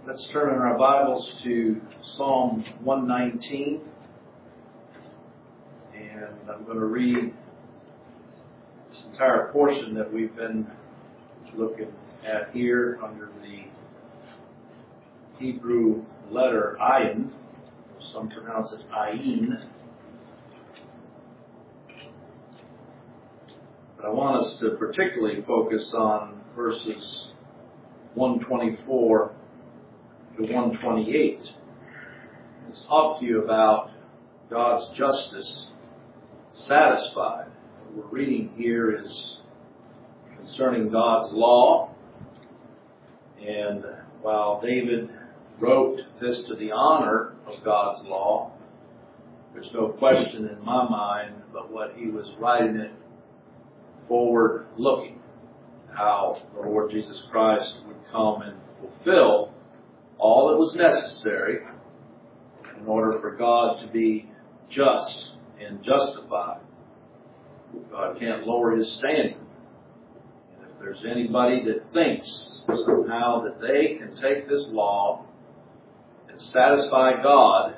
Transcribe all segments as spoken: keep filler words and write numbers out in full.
Let's turn in our Bibles to Psalm one nineteen, and I'm going to read this entire portion that we've been looking at here under the Hebrew letter Ayin. Some pronounce it Ayin. But I want us to particularly focus on verses one twenty-four to one twenty-eight. It's talk to you about God's justice satisfied. What we're reading here is concerning God's law. And while David wrote this to the honor of God's law, there's no question in my mind but what he was writing it forward looking. How the Lord Jesus Christ would come and fulfill all that was necessary in order for God to be just and justified. God can't lower his standard. And if there's anybody that thinks somehow that they can take this law and satisfy God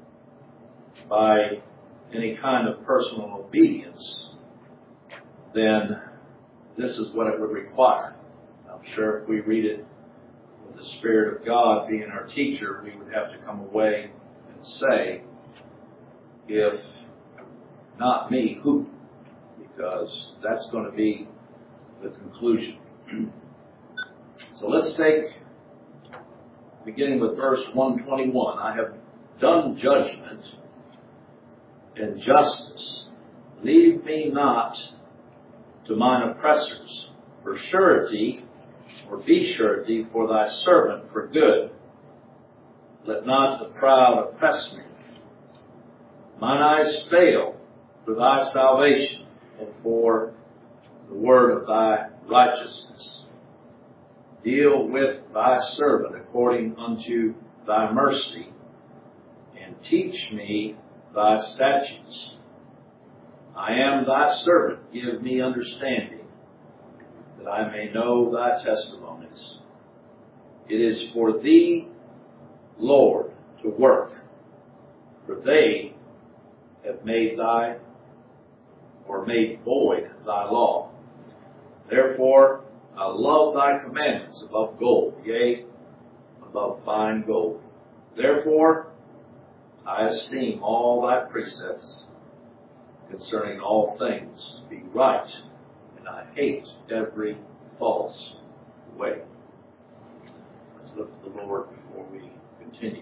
by any kind of personal obedience, then this is what it would require. I'm sure if we read it with the Spirit of God being our teacher, we would have to come away and say, if not me, who? Because that's going to be the conclusion. So let's take, beginning with verse one twenty-one. I have done judgment and justice. Leave me not to mine oppressors, for surety, or be surety for thy servant for good. Let not the proud oppress me. Mine eyes fail for thy salvation, and for the word of thy righteousness. Deal with thy servant according unto thy mercy, and teach me thy statutes. I am thy servant, give me understanding, that I may know thy testimonies. It is for thee, Lord, to work, for they have made thy, or made void thy law. Therefore, I love thy commandments above gold, yea, above fine gold. Therefore, I esteem all thy precepts concerning all things be right, and I hate every false way. Let's look to the Lord before we continue.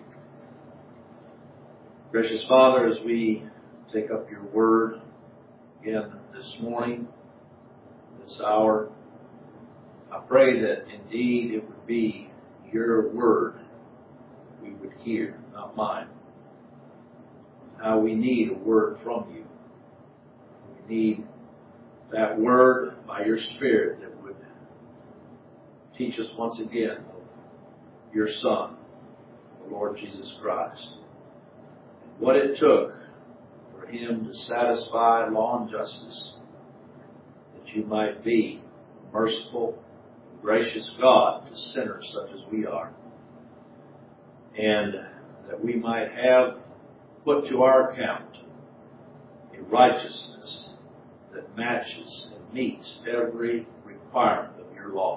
Gracious Father, as we take up your word again this morning, this hour, I pray that indeed it would be your word we would hear, not mine. How we need a word from you. We need that word by your Spirit that would teach us once again of your Son, the Lord Jesus Christ. And what it took for him to satisfy law and justice, that you might be a merciful, gracious God to sinners such as we are. And that we might have put to our account a righteousness that matches and meets every requirement of your law.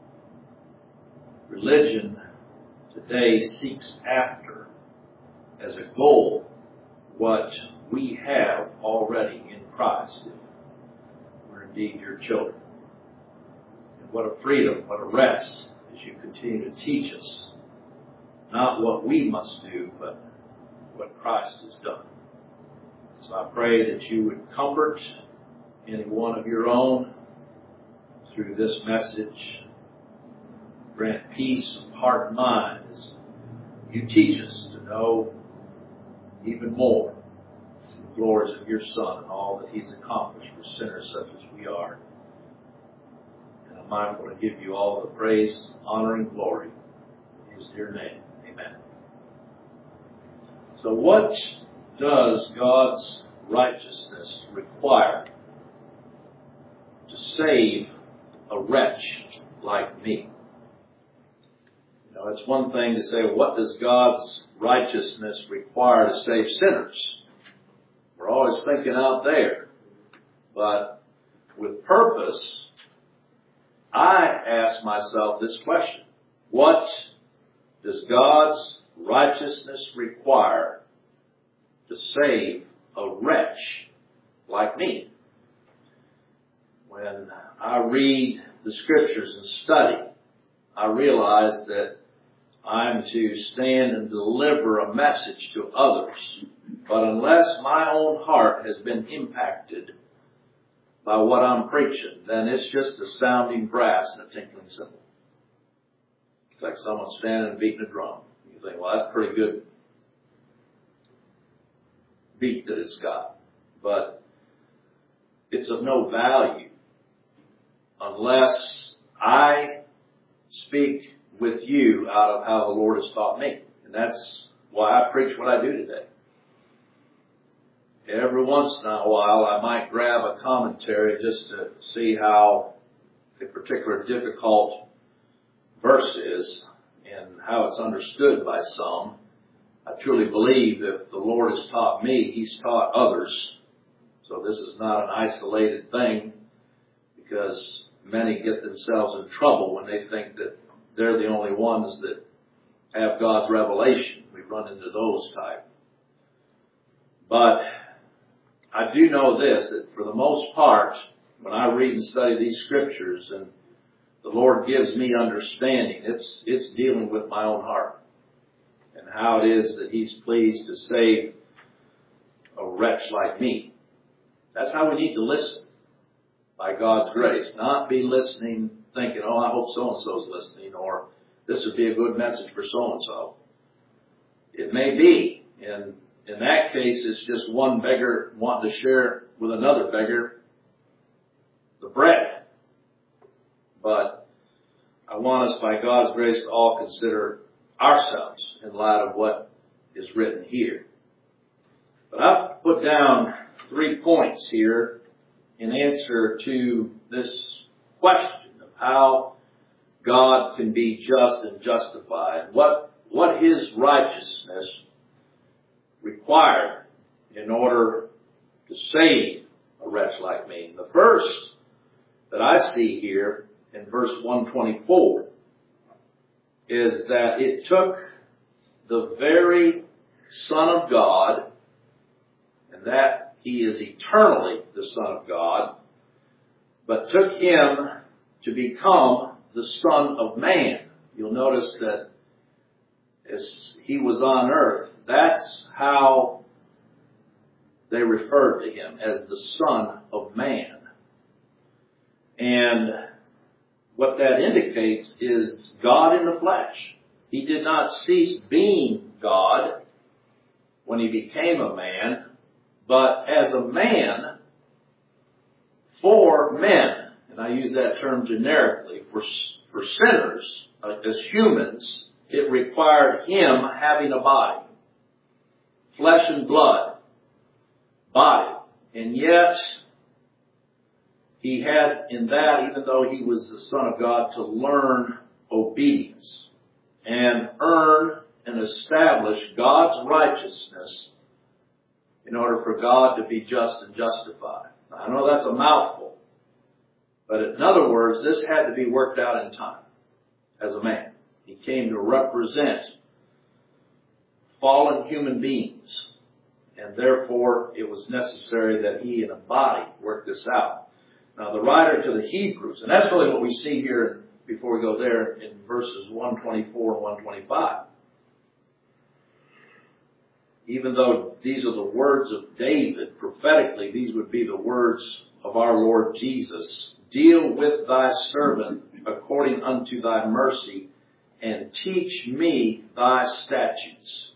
Religion today seeks after, as a goal, what we have already in Christ, if we're indeed your children. And what a freedom, what a rest, as you continue to teach us, not what we must do, but what Christ has done. So I pray that you would comfort any one of your own through this message. Grant peace of heart and mind as you teach us to know even more the glories of your Son and all that he's accomplished for sinners such as we are. And I'm mindful to give you all the praise, honor, and glory in his dear name. Amen. So what does God's righteousness require to save a wretch like me? You know, it's one thing to say, what does God's righteousness require to save sinners? We're always thinking out there. But with purpose, I ask myself this question. What does God's righteousness require to save a wretch like me? When I read the Scriptures and study, I realize that I'm to stand and deliver a message to others. But unless my own heart has been impacted by what I'm preaching, then it's just a sounding brass and a tinkling cymbal. It's like someone standing and beating a drum. You think, well, that's a pretty good beat that it's got. But it's of no value unless I speak with you out of how the Lord has taught me. And that's why I preach what I do today. Every once in a while, I might grab a commentary just to see how a particular difficult verse is and how it's understood by some. I truly believe if the Lord has taught me, He's taught others. So this is not an isolated thing, because many get themselves in trouble when they think that they're the only ones that have God's revelation. We run into those type. But I do know this, that for the most part, when I read and study these Scriptures and the Lord gives me understanding, it's it's dealing with my own heart and how it is that He's pleased to save a wretch like me. That's how we need to listen, by God's grace. Not be listening thinking, oh, I hope so-and-so's listening, or this would be a good message for so-and-so. It may be, and in that case, it's just one beggar wanting to share with another beggar the bread. But I want us, by God's grace, to all consider ourselves in light of what is written here. But I've put down three points here in answer to this question of how God can be just and justified. What, what His righteousness required in order to save a wretch like me. The first that I see here in verse one twenty-four is that it took the very Son of God, and that He is eternally the Son of God, but took Him to become the Son of Man. You'll notice that as He was on earth, that's how they referred to Him, as the Son of Man. And what that indicates is God in the flesh. He did not cease being God when He became a man, but as a man for men, and I use that term generically, for, for sinners, uh, as humans, it required Him having a body, flesh and blood, body. And yet, He had in that, even though He was the Son of God, to learn obedience and earn and establish God's righteousness in order for God to be just and justified. Now, I know that's a mouthful, but in other words, this had to be worked out in time as a man. He came to represent fallen human beings, and therefore it was necessary that He in a body work this out. Now, the writer to the Hebrews, and that's really what we see here before we go there in verses one twenty-four and one twenty-five. Even though these are the words of David, prophetically, these would be the words of our Lord Jesus. Deal with thy servant according unto thy mercy, and teach me thy statutes.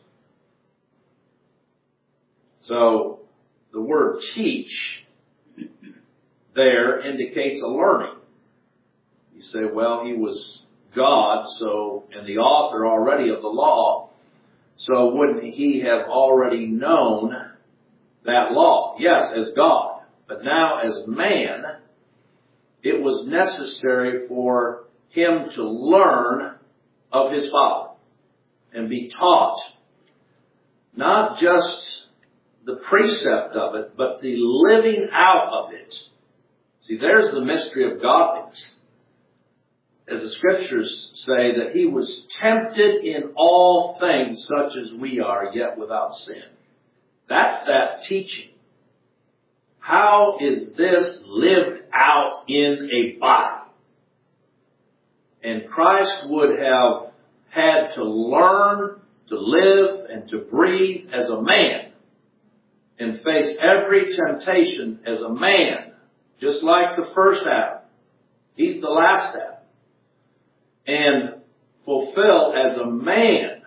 So, the word teach there indicates a learning. You say, well, He was God, so, and the author already of the law, so wouldn't He have already known that law? Yes, as God. But now as man, it was necessary for Him to learn of his Father and be taught not just the precept of it, but the living out of it. See, there's the mystery of godliness. As the Scriptures say, that he was tempted in all things such as we are, yet without sin. That's that teaching. How is this lived out in a body? And Christ would have had to learn to live and to breathe as a man and face every temptation as a man, just like the first Adam. He's the last Adam. And fulfill as a man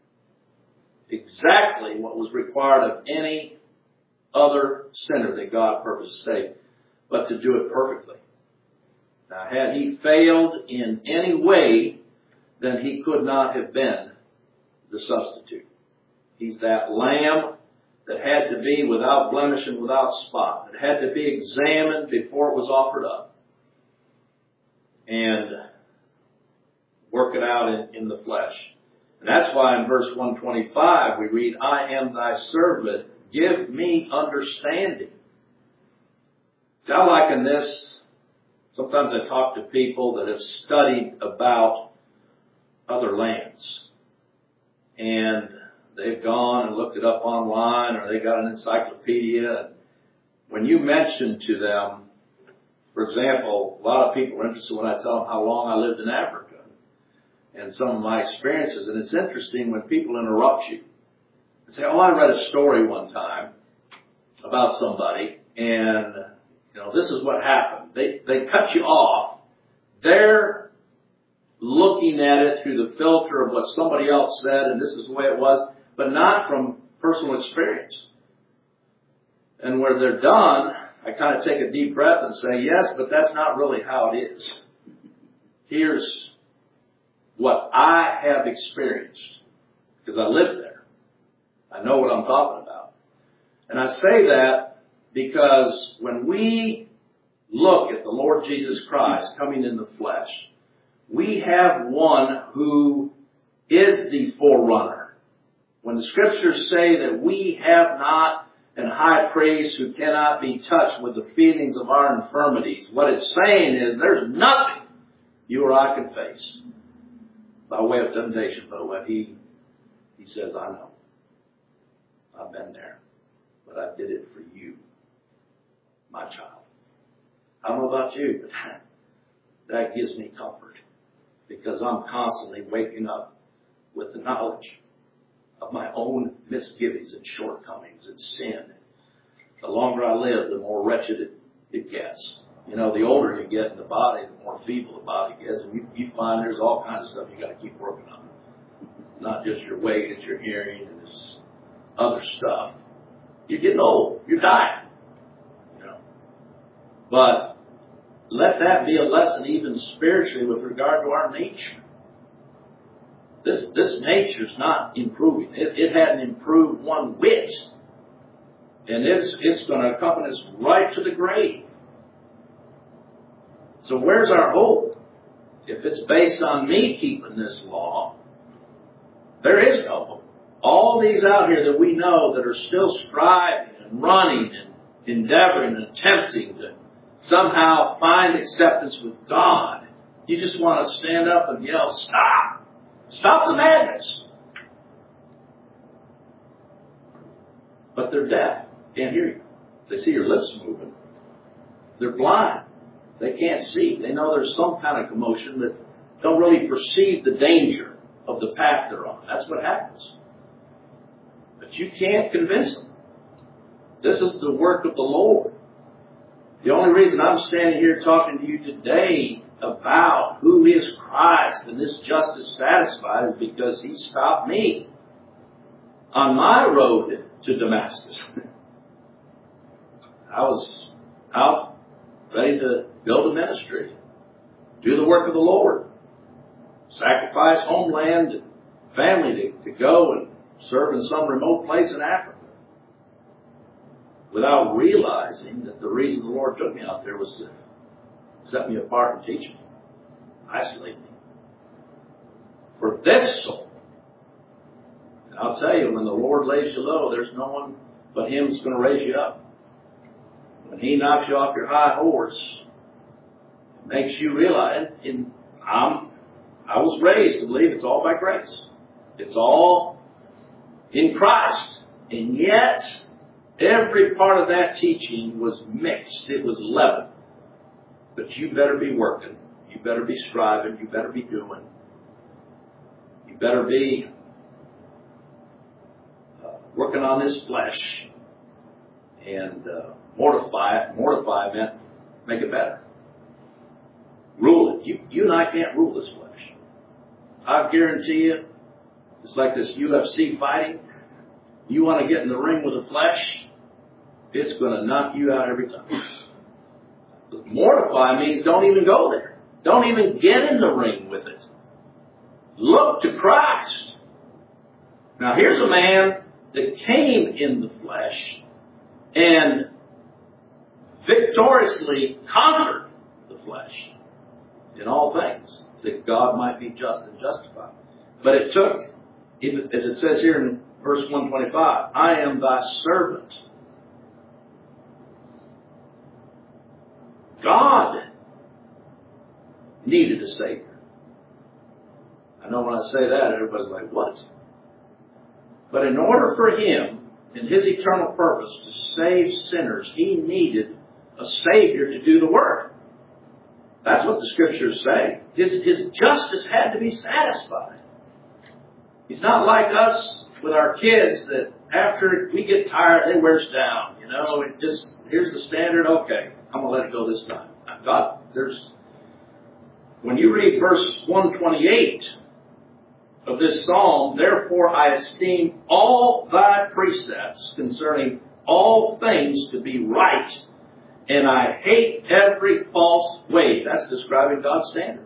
exactly what was required of any other sinner that God purposed to save, but to do it perfectly. Now, had he failed in any way, then he could not have been the substitute. He's that lamb that had to be without blemish and without spot. It had to be examined before it was offered up. And work it out in, in the flesh. And that's why in verse one twenty-five we read, I am thy servant, give me understanding. See, I liken this, sometimes I talk to people that have studied about other lands. And they've gone and looked it up online, or they got an encyclopedia. And when you mention to them, for example, a lot of people are interested when I tell them how long I lived in Africa and some of my experiences. And it's interesting when people interrupt you and say, oh, I read a story one time about somebody, and you know, this is what happened. They they cut you off. They're looking at it through the filter of what somebody else said, and this is the way it was, but not from personal experience. And where they're done, I kind of take a deep breath and say, yes, but that's not really how it is. Here's what I have experienced, because I lived there. I know what I'm talking about. And I say that because when we look at the Lord Jesus Christ coming in the flesh, we have one who is the forerunner. When the Scriptures say that we have not an high priest who cannot be touched with the feelings of our infirmities, what it's saying is there's nothing you or I can face by way of temptation, but what he, he says, I know. I've been there, but I did it for you, my child. I don't know about you, but that, that gives me comfort, because I'm constantly waking up with the knowledge of my own misgivings and shortcomings and sin. The longer I live, the more wretched it, it gets. You know, the older you get in the body, the more feeble the body gets. And you, you find there's all kinds of stuff you got to keep working on. Not just your weight, it's your hearing and this other stuff. You're getting old. You're dying. You know. But let that be a lesson even spiritually with regard to our nature. This this nature's not improving. It, it hadn't improved one whit. And it's, it's going to accompany us right to the grave. So where's our hope? If it's based on me keeping this law, there is no hope. All these out here that we know that are still striving and running and endeavoring and attempting to somehow find acceptance with God, you just want to stand up and yell, stop! Stop the madness! But they're deaf. Can't hear you. They see your lips moving. They're blind. They can't see. They know there's some kind of commotion, that don't really perceive the danger of the path they're on. That's what happens. But you can't convince them. This is the work of the Lord. The only reason I'm standing here talking to you today about who is Christ and this justice satisfied is because He stopped me on my road to Damascus. I was out ready to build a ministry, do the work of the Lord, sacrifice homeland and family to, to go and serve in some remote place in Africa, without realizing that the reason the Lord took me out there was to set me apart and teach me, isolate me, for this soul. And I'll tell you, when the Lord lays you low, there's no one but Him that's going to raise you up. When He knocks you off your high horse, it makes you realize, and I'm, I was raised to believe it's all by grace. It's all in Christ. And yet, every part of that teaching was mixed. It was leavened. But you better be working. You better be striving. You better be doing. You better be uh, working on this flesh and uh, mortify it. Mortify meant make it better. Rule it. You, you and I can't rule this flesh. I guarantee you, it's like this U F C fighting. You want to get in the ring with the flesh, it's going to knock you out every time. Mortify means don't even go there. Don't even get in the ring with it. Look to Christ. Now here's a man that came in the flesh and victoriously conquered the flesh in all things, that God might be just and justified. But it took, as it says here in verse one twenty-five, I am thy servant. God needed a Savior. I know when I say that, everybody's like, what? But in order for Him, in His eternal purpose, to save sinners, He needed a Savior to do the work. That's what the Scriptures say. His, his justice had to be satisfied. He's not like us with our kids that after we get tired, they wear us down. You know, it just, here's the standard, okay, I'm going to let it go this time. God, there's, when you read verse one twenty-eight of this psalm, therefore I esteem all thy precepts concerning all things to be right, and I hate every false way. That's describing God's standard.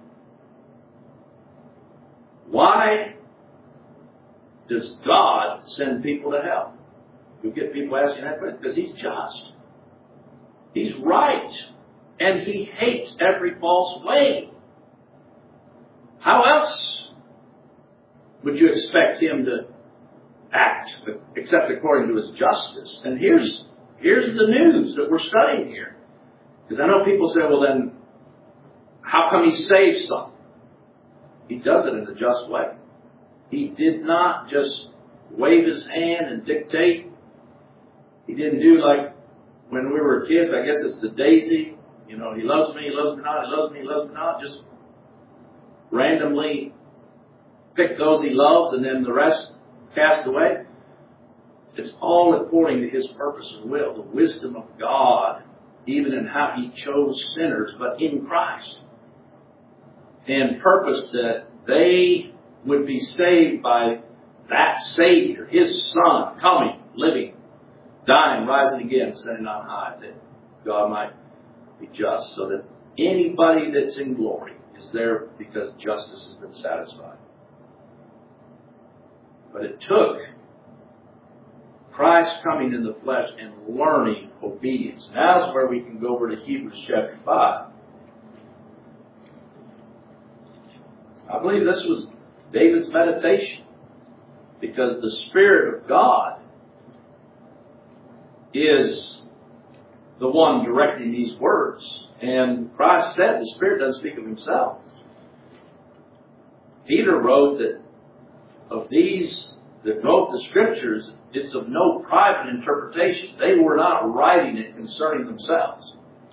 Why does God send people to hell? You get people asking that question. Because He's just. He's right. And He hates every false way. How else would you expect Him to act except according to His justice? And here's here's the news that we're studying here. Because I know people say, well then, how come He saves some? He does it in a just way. He did not just wave His hand and dictate. He didn't do like when we were kids, I guess it's the daisy. You know, He loves me, He loves me not, He loves me, He loves me not. Just randomly pick those He loves and then the rest cast away. It's all according to His purpose and will. The wisdom of God, even in how He chose sinners, but in Christ. And purpose that they would be saved by that Savior, His Son, coming, living, dying, rising again, ascending on high, that God might be just, so that anybody that's in glory is there because justice has been satisfied. But it took Christ coming in the flesh and learning obedience. Now is where we can go over to Hebrews chapter five. I believe this was David's meditation, because the Spirit of God is the one directing these words. And Christ said the Spirit doesn't speak of Himself. Peter wrote that of these that wrote the Scriptures, it's of no private interpretation. They were not writing it concerning themselves.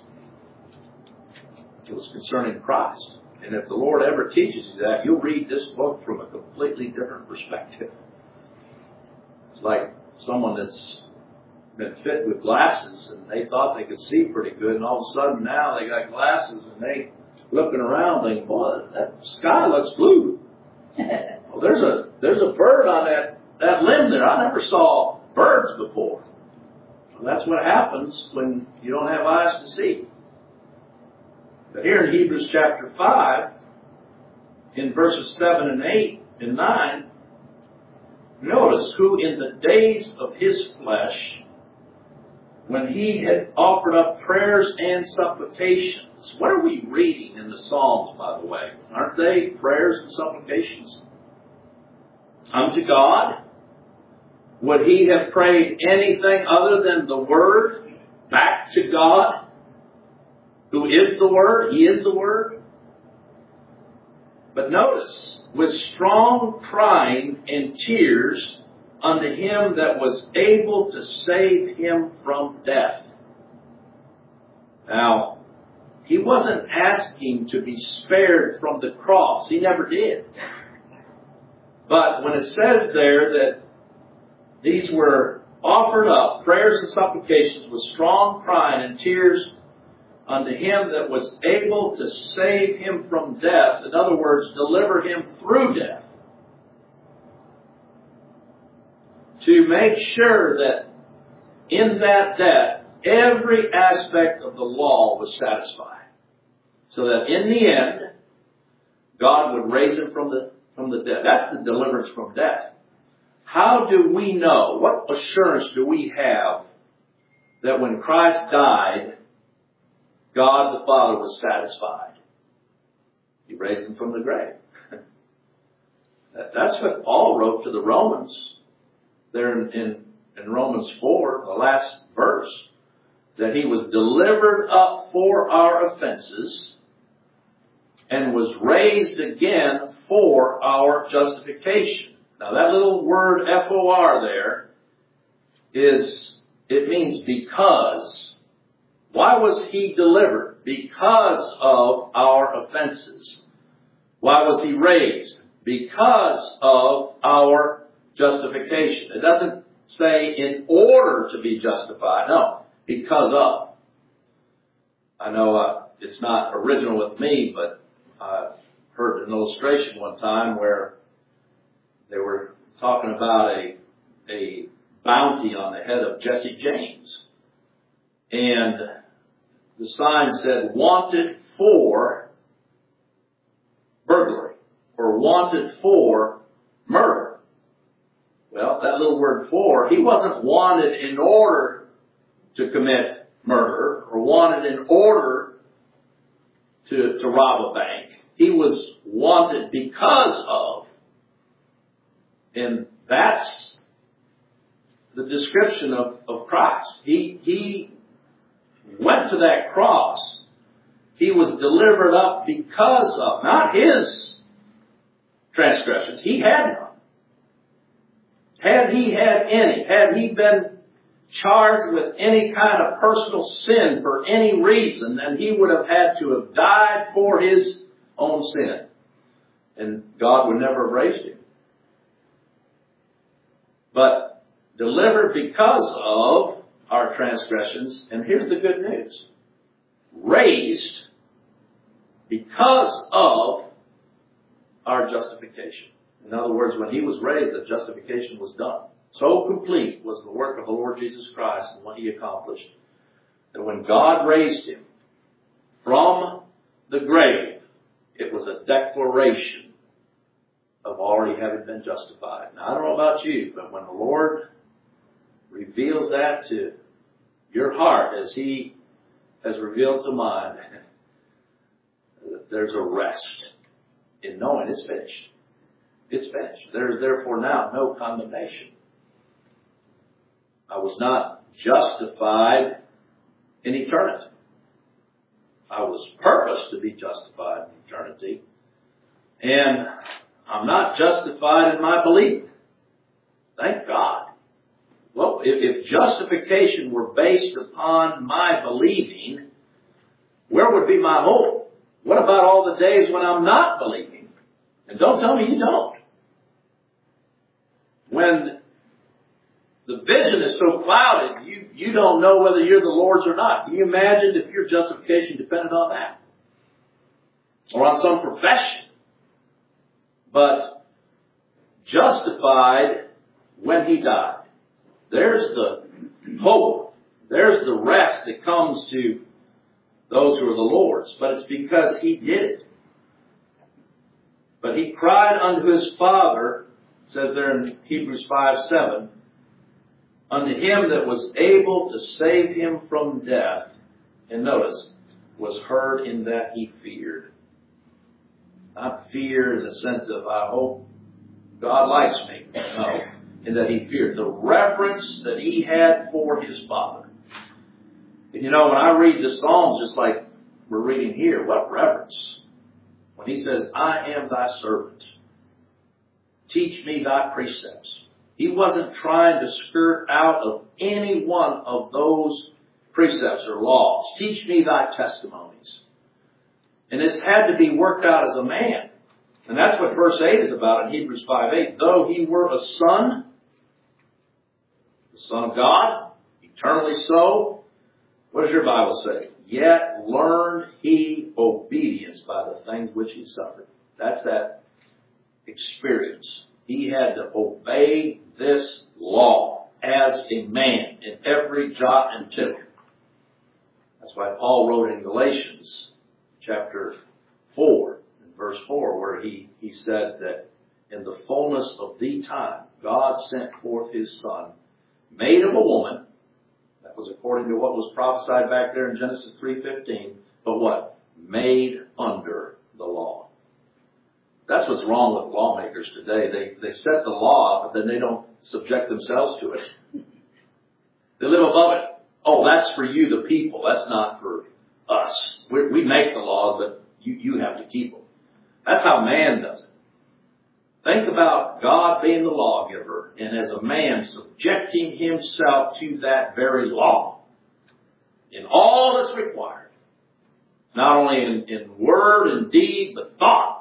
It was concerning Christ. And if the Lord ever teaches you that, you'll read this book from a completely different perspective. It's like someone that's been fit with glasses and they thought they could see pretty good, and all of a sudden now they got glasses and they looking around thinking, boy, that sky looks blue. Well, there's a there's a bird on that, that limb there. I never saw birds before. Well, that's what happens when you don't have eyes to see. But here in Hebrews chapter five, in verses seven and eight and nine, notice who in the days of His flesh, when he had offered up prayers and supplications. What are we reading in the Psalms, by the way? Aren't they prayers and supplications? Unto God? Would he have prayed anything other than the Word back to God? Who is the Word? He is the Word. But notice, with strong crying and tears unto him that was able to save him from death. Now, he wasn't asking to be spared from the cross. He never did. But when it says there that these were offered up, prayers and supplications with strong crying and tears unto him that was able to save him from death. In other words, deliver him through death. To make sure that in that death, every aspect of the law was satisfied. So that in the end, God would raise him from the, from the dead. That's the deliverance from death. How do we know? What assurance do we have that when Christ died, God the Father was satisfied? He raised him from the grave. That's what Paul wrote to the Romans there in, in, in Romans four, the last verse, that he was delivered up for our offenses and was raised again for our justification. Now that little word F O R there is, it means because. Why was he delivered? Because of our offenses. Why was he raised? Because of our justification. It doesn't say in order to be justified. No, because of. I know uh, it's not original with me, but I heard an illustration one time where they were talking about a, a bounty on the head of Jesse James. And the sign said, wanted for burglary, or wanted for murder. Well, that little word for, he wasn't wanted in order to commit murder, or wanted in order to, to rob a bank. He was wanted because of. And that's the description of, of Christ. He, he went to that cross. He was delivered up because of, not his transgressions. He had none. Had he had any, had he been charged with any kind of personal sin for any reason, then he would have had to have died for his own sin. And God would never have raised him. But delivered because of our transgressions, and here's the good news. Raised because of our justification. In other words, when he was raised, the justification was done. So complete was the work of the Lord Jesus Christ and what he accomplished, that when God raised him from the grave, it was a declaration of already having been justified. Now, I don't know about you, but when the Lord reveals that to your heart as he has revealed to mine, there's a rest in knowing it's finished. It's finished. There is therefore now no condemnation. I was not justified in eternity. I was purposed to be justified in eternity. And I'm not justified in my belief. Thank God. Well, if, if justification were based upon my believing, where would be my hope? What about all the days when I'm not believing? And don't tell me you don't. When the vision is so clouded, you, you don't know whether you're the Lord's or not. Can you imagine if your justification depended on that? Or on some profession? But justified when he died. There's the hope. There's the rest that comes to those who are the Lord's. But it's because he did it. But he cried unto his Father, it says there in Hebrews five seven, unto him that was able to save him from death, and notice, was heard in that he feared. Not fear in the sense of, I hope God likes me. No, in that he feared. The reverence that he had for his Father. And you know, when I read the Psalms, just like we're reading here, what reverence? When he says, I am thy servant. Teach me thy precepts. He wasn't trying to skirt out of any one of those precepts or laws. Teach me thy testimonies. And this had to be worked out as a man. And that's what verse eight is about in Hebrews five eight. Though he were a son, the Son of God, eternally so, what does your Bible say? Yet learned he obedience by the things which he suffered. That's that experience. He had to obey this law as a man in every jot and tittle. That's why Paul wrote in Galatians chapter four, in verse four, where he, he said that in the fullness of the time, God sent forth his Son, made of a woman. That was according to what was prophesied back there in Genesis three fifteen. But what? Made under the law. That's what's wrong with lawmakers today. They they set the law, but then they don't subject themselves to it. They live above it. Oh, that's for you, the people. That's not for us. We, we make the laws, but you, you have to keep them. That's how man does it. Think about God being the lawgiver, and as a man subjecting himself to that very law in all that's required. Not only in, in word and deed, but thought.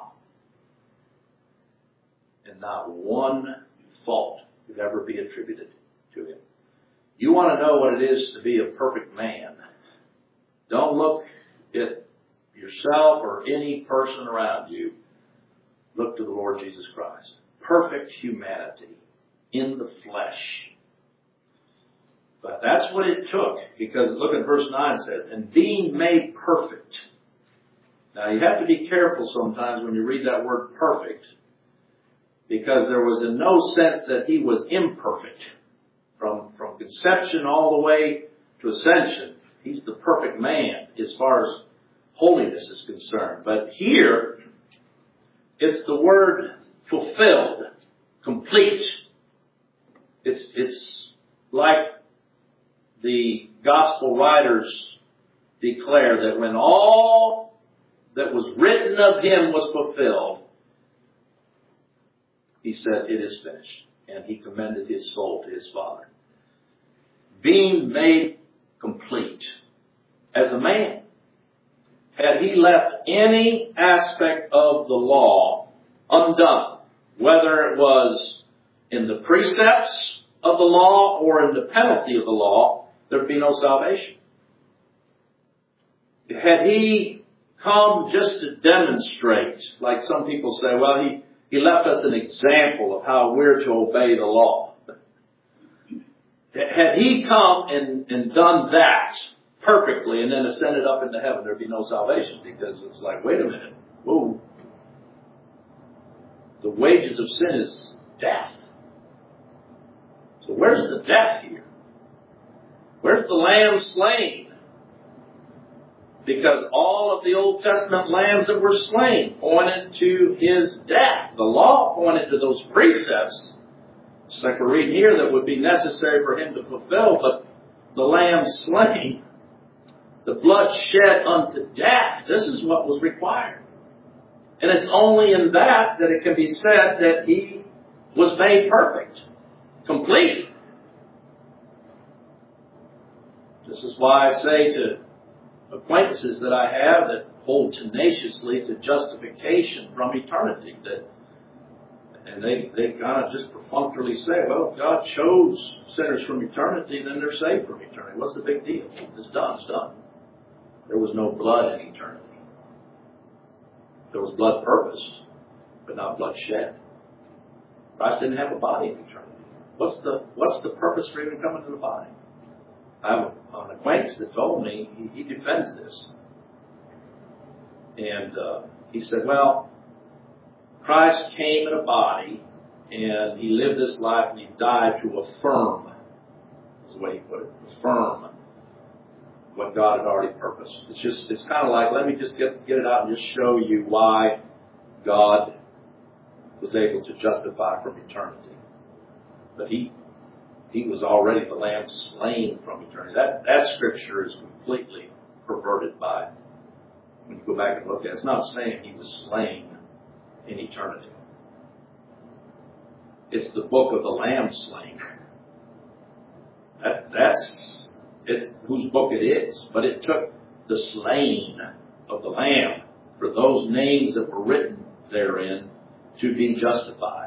And not one fault could ever be attributed to him. You want to know what it is to be a perfect man. Don't look at yourself or any person around you. Look to the Lord Jesus Christ. Perfect humanity in the flesh. But that's what it took. Because look at verse nine says, and being made perfect. Now you have to be careful sometimes when you read that word perfect. Because there was in no sense that he was imperfect. From, from conception all the way to ascension. He's the perfect man as far as holiness is concerned. But here, it's the word fulfilled, complete. It's, it's like the gospel writers declare that when all that was written of him was fulfilled, he said, it is finished. And he commended his soul to his Father. Being made complete as a man. Had he left any aspect of the law undone, whether it was in the precepts of the law or in the penalty of the law, there'd be no salvation. Had he come just to demonstrate, like some people say, well, he He left us an example of how we're to obey the law. Had he come and, and done that perfectly and then ascended up into heaven, there'd be no salvation, because it's like, wait a minute. Whoa. The wages of sin is death. So where's the death here? Where's the lamb slain? Because all of the Old Testament lambs that were slain pointed to his death. The law pointed to those precepts. It's like we're reading here that would be necessary for him to fulfill. But the lamb slain, the blood shed unto death, this is what was required. And it's only in that that it can be said that he was made perfect, complete. This is why I say to acquaintances that I have that hold tenaciously to justification from eternity, that, and they, they kind of just perfunctorily say, well, God chose sinners from eternity, and then they're saved from eternity. What's the big deal? It's done, it's done. There was no blood in eternity. There was blood purpose, but not blood shed. Christ didn't have a body in eternity. What's the, what's the purpose for even coming to the body? I have an acquaintance that told me, he, he defends this. And uh, he said, well, Christ came in a body, and he lived this life, and he died to affirm the way he put it. Affirm what God had already purposed. It's just, it's kind of like, let me just get, get it out and just show you why God was able to justify from eternity. But he he was already the Lamb slain from eternity. That, that scripture is completely perverted by, when you go back and look at it, it's not saying he was slain in eternity. It's the book of the Lamb slain. That, that's it's whose book it is. But it took the slain of the Lamb for those names that were written therein to be justified.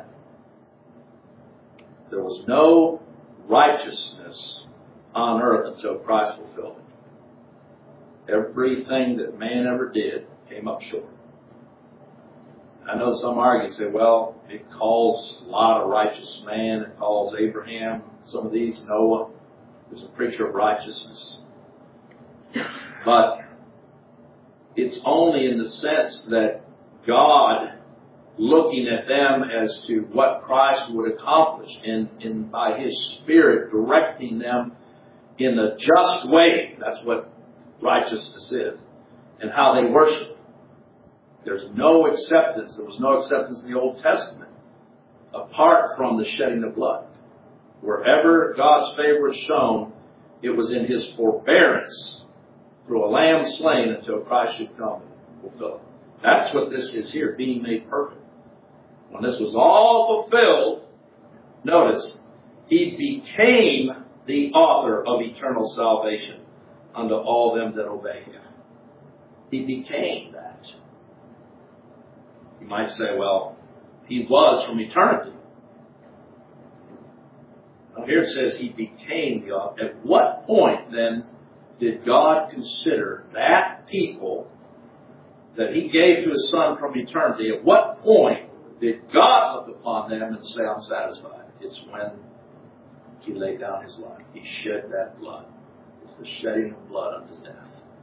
There was no righteousness on earth until Christ fulfilled it. Everything that man ever did came up short. I know some argue and say, well, it calls Lot a righteous man, it calls Abraham, some of these, Noah, is a preacher of righteousness. But it's only in the sense that God, looking at them as to what Christ would accomplish, and, and by His Spirit directing them in a just way, that's what righteousness is, and how they worship. There's no acceptance. There was no acceptance in the Old Testament apart from the shedding of blood. Wherever God's favor is shown, it was in His forbearance through a lamb slain until Christ should come and fulfill it. That's what this is here, being made perfect. When this was all fulfilled, notice, He became the author of eternal salvation unto all them that obey Him. He became that. You might say, well, He was from eternity. Now here it says He became the author. At what point then did God consider that people that He gave to His Son from eternity, at what point did God look upon them and say, I'm satisfied? It's when He laid down His life. He shed that blood. It's the shedding of blood unto death.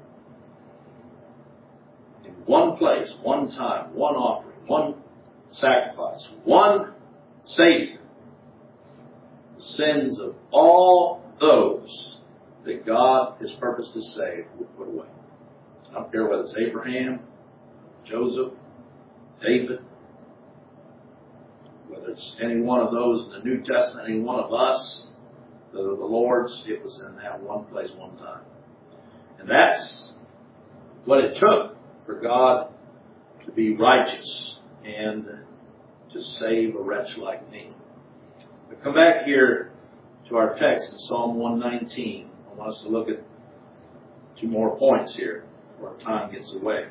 In one place, one time, one offering, one sacrifice, one Savior, the sins of all those that God has purposed to save will put away. I don't care whether it's Abraham, Joseph, David, whether it's any one of those in the New Testament, any one of us that are the Lord's, it was in that one place, one time. And that's what it took for God to be righteous and to save a wretch like me. But come back here to our text in Psalm one nineteen. I want us to look at two more points here before our time gets away.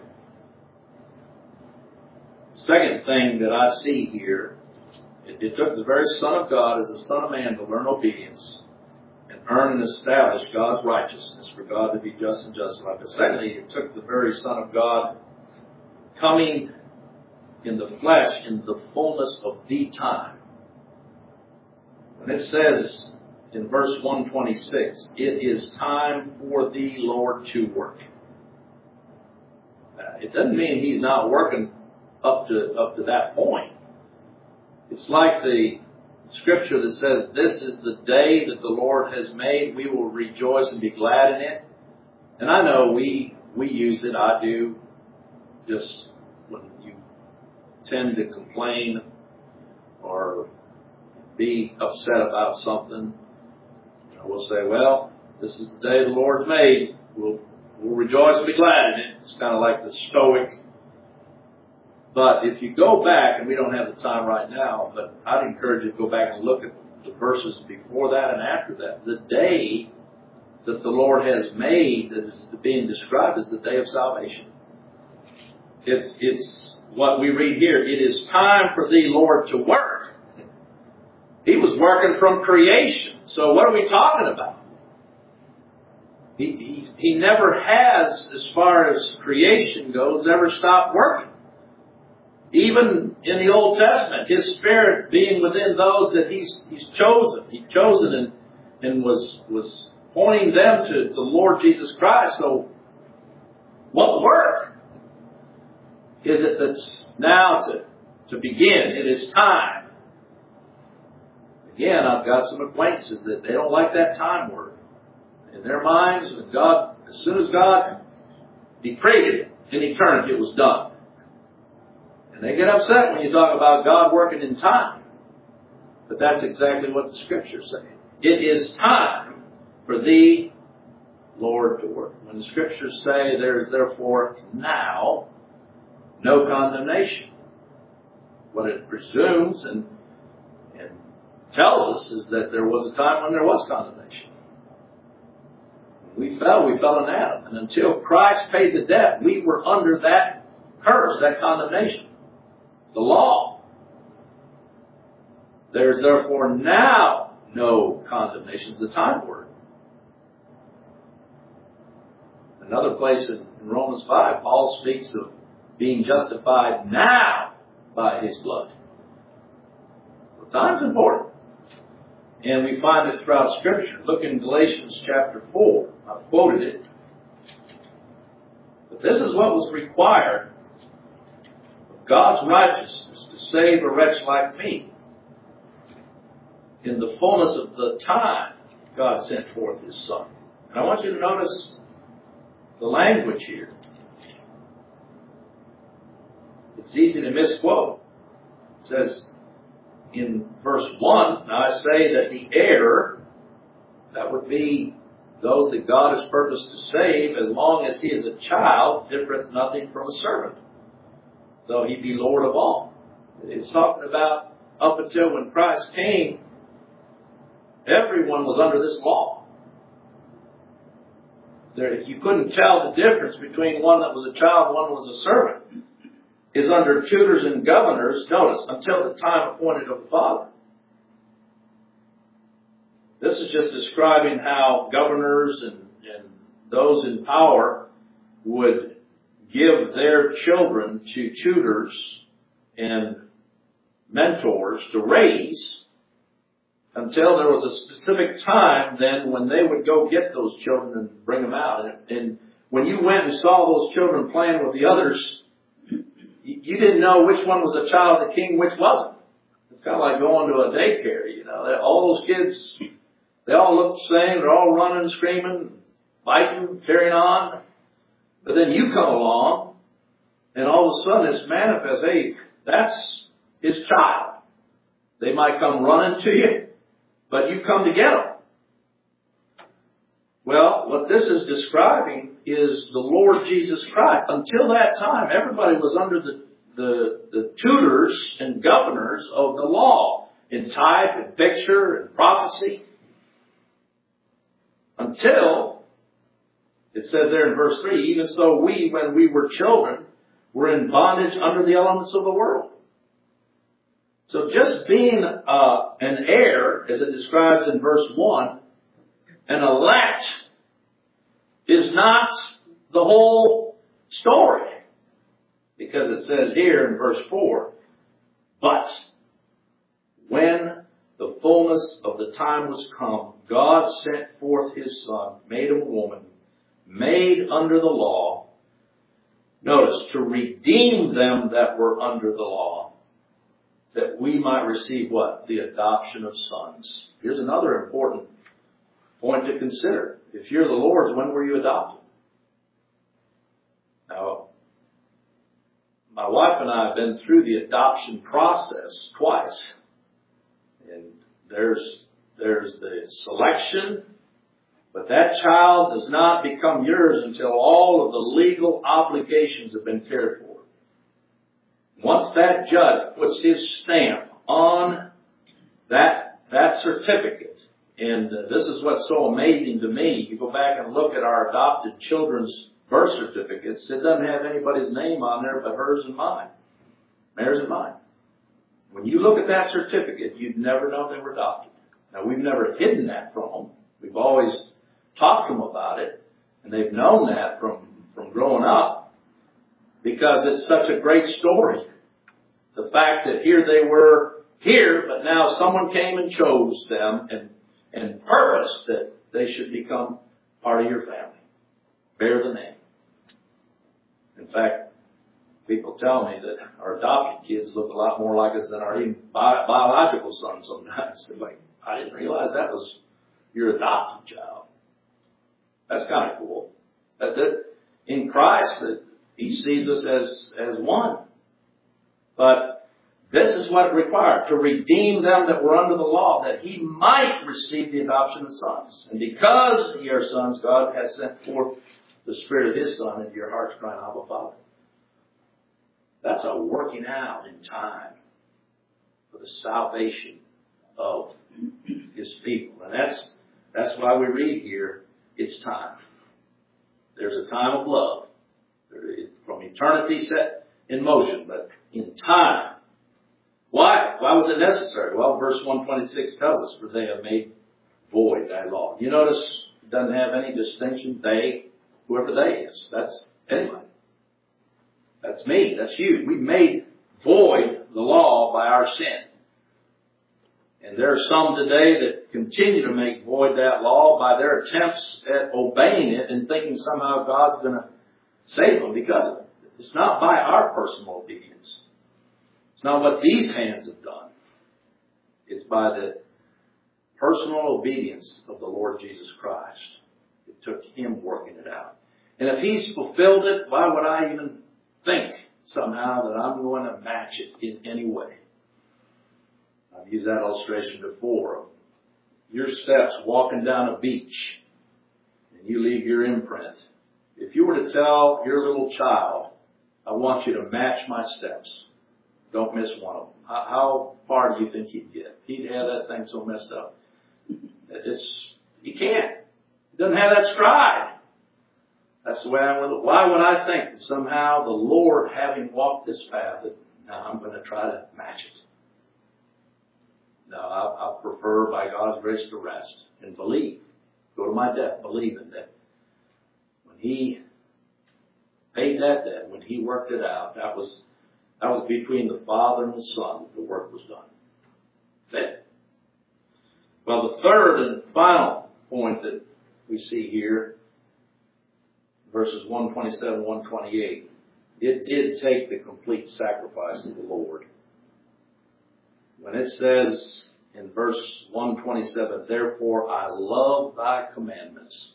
The second thing that I see here, it, it took the very Son of God as the Son of Man to learn obedience and earn and establish God's righteousness for God to be just and justified. But secondly, it took the very Son of God coming in the flesh in the fullness of the time. When it says in verse one twenty-six, it is time for the Lord to work. Uh, it doesn't mean He's not working up to up to that point. It's like the scripture that says, this is the day that the Lord has made. We will rejoice and be glad in it. And I know we we use it. I do. Just when you tend to complain or be upset about something, you know, we'll say, well, this is the day the Lord's made. We'll, we'll rejoice and be glad in it. It's kind of like the Stoic. But if you go back, and we don't have the time right now, but I'd encourage you to go back and look at the verses before that and after that. The day that the Lord has made that is being described as the day of salvation. It's, it's what we read here. It is time for the Lord to work. He was working from creation. So what are we talking about? He, he, he never has, as far as creation goes, ever stopped working. Even in the Old Testament, His Spirit being within those that He's He's chosen. He's chosen and, and was, was pointing them to the Lord Jesus Christ. So what work is it that's now to, to begin? It is time. Again, I've got some acquaintances that they don't like that time word. In their minds, God, as soon as God decreed it in eternity, it was done. And they get upset when you talk about God working in time. But that's exactly what the Scriptures say. It is time for thee, Lord, to work. When the Scriptures say there is therefore now no condemnation, what it presumes and, and tells us is that there was a time when there was condemnation. When we fell, we fell in Adam. And until Christ paid the debt, we were under that curse, that condemnation. The law. There's therefore now no condemnation. It's the time word. Another place in Romans five, Paul speaks of being justified now by his blood. So time's important. And we find it throughout Scripture. Look in Galatians chapter four. I've quoted it. But this is what was required of God's righteousness to save a wretch like me. In the fullness of the time, God sent forth His Son. And I want you to notice the language here. It's easy to misquote. It says in verse one, now I say that the heir, that would be those that God has purposed to save, as long as he is a child, differeth nothing from a servant, though he be Lord of all. It's talking about up until when Christ came, everyone was under this law. There, you couldn't tell the difference between one that was a child and one that was a servant. Is under tutors and governors, notice, until the time appointed of the Father. This is just describing how governors and, and those in power would give their children to tutors and mentors to raise until there was a specific time then when they would go get those children and bring them out. And, and when you went and saw those children playing with the others, you didn't know which one was a child of the king, which wasn't. It's kind of like going to a daycare, you know. All those kids, they all look the same. They're all running, screaming, fighting, carrying on. But then you come along, and all of a sudden it's manifest, hey, that's his child. They might come running to you, but you come to get them. Well, what this is describing is the Lord Jesus Christ. Until that time, everybody was under the, the, the tutors and governors of the law in type and picture and prophecy. Until, it says there in verse three, even so we, when we were children, were in bondage under the elements of the world. So just being uh, an heir, as it describes in verse one, an elect, is not the whole story. Because it says here in verse four, but when the fullness of the time was come, God sent forth His Son, made of a woman, made under the law. Notice, to redeem them that were under the law, that we might receive what? The adoption of sons. Here's another important point to consider. If you're the Lord's, when were you adopted? Now, my wife and I have been through the adoption process twice. And there's, there's the selection, but that child does not become yours until all of the legal obligations have been cared for. Once that judge puts his stamp on that, that certificate, and uh, this is what's so amazing to me. You go back and look at our adopted children's birth certificates. It doesn't have anybody's name on there but hers and mine. Theirs and mine. When you look at that certificate, you'd never know they were adopted. Now, we've never hidden that from them. We've always talked to them about it. And they've known that from, from growing up. Because it's such a great story. The fact that here they were here, but now someone came and chose them and and purpose that they should become part of your family. Bear the name. In fact, we People tell me that our adopted kids look a lot more like us than our even bi- biological sons sometimes. They're like, I didn't realize that was your adopted child. That's kind of cool. That, that in Christ, that He sees us as, as one. But this is what it required, to redeem them that were under the law, that He might receive the adoption of sons. And because ye are sons, God has sent forth the Spirit of His Son into your hearts, crying, Abba, Father. That's a working out in time for the salvation of His people. And that's that's why we read here, it's time. There's a time of love. From eternity set in motion, but in time. Why? Why was it necessary? Well, verse one twenty-six tells us, for they have made void thy law. You notice it doesn't have any distinction. They, whoever they is. That's anybody. That's me. That's you. We made void the law by our sin. And there are some today that continue to make void that law by their attempts at obeying it and thinking somehow God's going to save them because of it. It's not by our personal obedience. It's not what these hands have done. It's by the personal obedience of the Lord Jesus Christ. It took Him working it out. And if He's fulfilled it, why would I even think somehow that I'm going to match it in any way? I've used that illustration before. Your steps walking down a beach and you leave your imprint. If you were to tell your little child, I want you to match my steps, don't miss one of them, how, how far do you think he'd get? He'd have that thing so messed up. It's, he can't. He doesn't have that stride. That's the way I would. Why would I think that somehow the Lord, having walked this path, that now I'm going to try to match it? No, I, I prefer by God's grace to rest and believe. Go to my death believing that when He paid that debt, when He worked it out, that was that was between the Father and the Son that the work was done. That. Well, the third and final point that we see here, verses one twenty-seven, one twenty-eight, it did take the complete sacrifice of the Lord. When it says in verse one twenty-seven, therefore I love thy commandments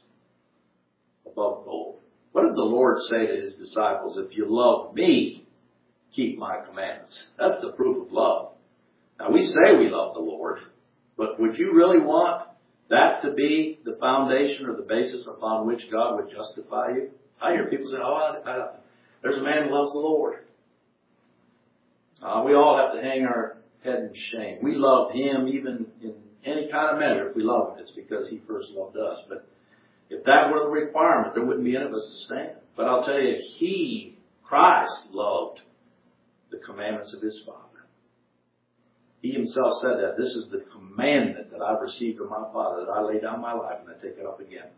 above gold. What did the Lord say to His disciples? If you love me, keep my commandments. That's the proof of love. Now we say we love the Lord, but would you really want that to be the foundation or the basis upon which God would justify you? I hear people say, oh, I, I, there's a man who loves the Lord. Uh, we all have to hang our head in shame. We love Him even in any kind of measure. If we love Him, it's because He first loved us. But if that were the requirement, there wouldn't be any of us to stand. But I'll tell you, He, Christ, loved the commandments of His Father. He Himself said that. This is the commandment that I've received from my Father, that I lay down my life and I take it up again.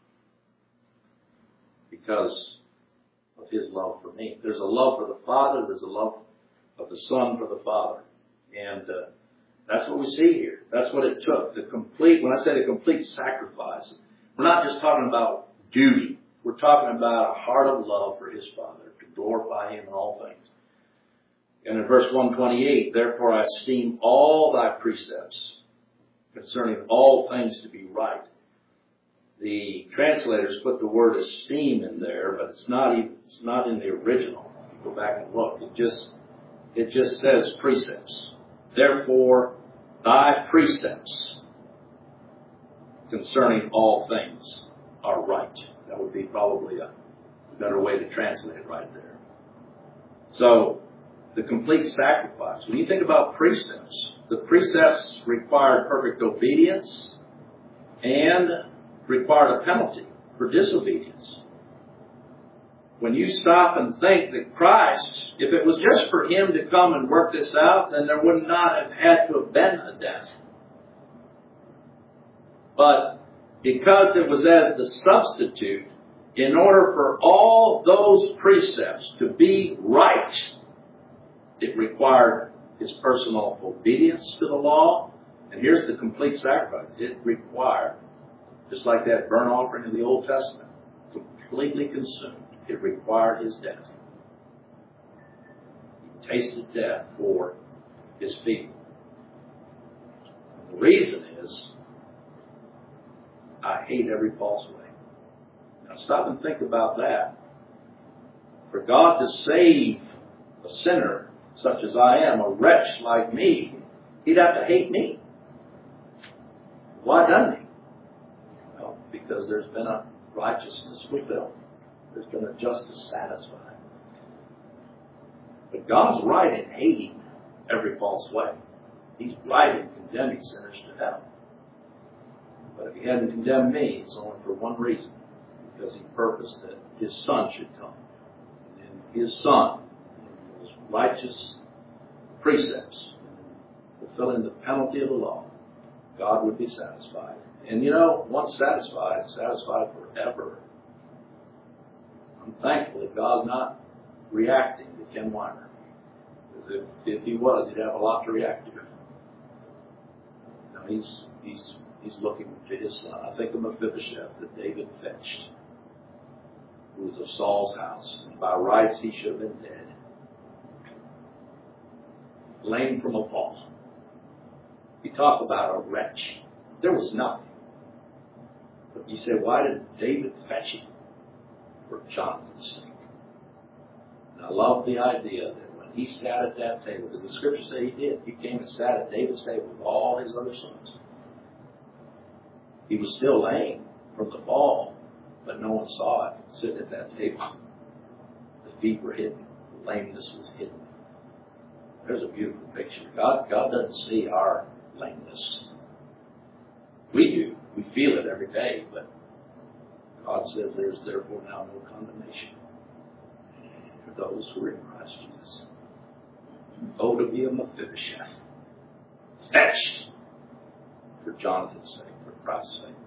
Because of His love for me. There's a love for the Father. There's a love of the Son for the Father. And uh, that's what we see here. That's what it took. The complete, when I say the complete sacrifice, we're not just talking about duty. We're talking about a heart of love for His Father, to glorify Him in all things. And in verse one twenty-eight, therefore I esteem all thy precepts concerning all things to be right. The translators put the word esteem in there, but it's not even, it's not in the original. You go back and look. It just, it just says precepts. Therefore, thy precepts concerning all things are right. That would be probably a better way to translate it right there. So, the complete sacrifice. When you think about precepts, the precepts required perfect obedience and required a penalty for disobedience. When you stop and think that Christ, if it was just for Him to come and work this out, then there would not have had to have been a death. But because it was as the substitute, in order for all those precepts to be right, it required His personal obedience to the law. And here's the complete sacrifice. It required, just like that burnt offering in the Old Testament, completely consumed. It required His death. tasted death for his people. And the reason is, I hate every false way. Now stop and think about that. For God to save a sinner such as I am, a wretch like me, he'd have to hate me. Why doesn't he? Well, because there's been a righteousness fulfilled. There's been a justice satisfied. But God's right in hating every false way. He's right in condemning sinners to hell. But if he hadn't condemned me, it's only for one reason. Because he purposed that his Son should come. And in his Son, in his righteous precepts, fulfilling the penalty of the law, God would be satisfied. And you know, once satisfied, satisfied forever. I'm thankful that God's not reacting to Ken Weiner. Because if, if he was, he'd have a lot to react to. Now he's he's he's looking to his son. I think of Mephibosheth that David fetched, who was of Saul's house. And by rights he should have been dead. Lame from a fall. You talk about a wretch. There was nothing. But you say, why did David fetch him? For Jonathan's sake. And I love the idea that when he sat at that table, because the scriptures say he did, he came and sat at David's table with all his other sons. He was still lame from the fall, but no one saw it sitting at that table. The feet were hidden. The lameness was hidden. There's a beautiful picture. God, God doesn't see our lameness. We do. We feel it every day, but God says there's therefore now no condemnation for those who are in Christ Jesus. Oh, to be a Mephibosheth, fetched for Jonathan's sake, for Christ's sake.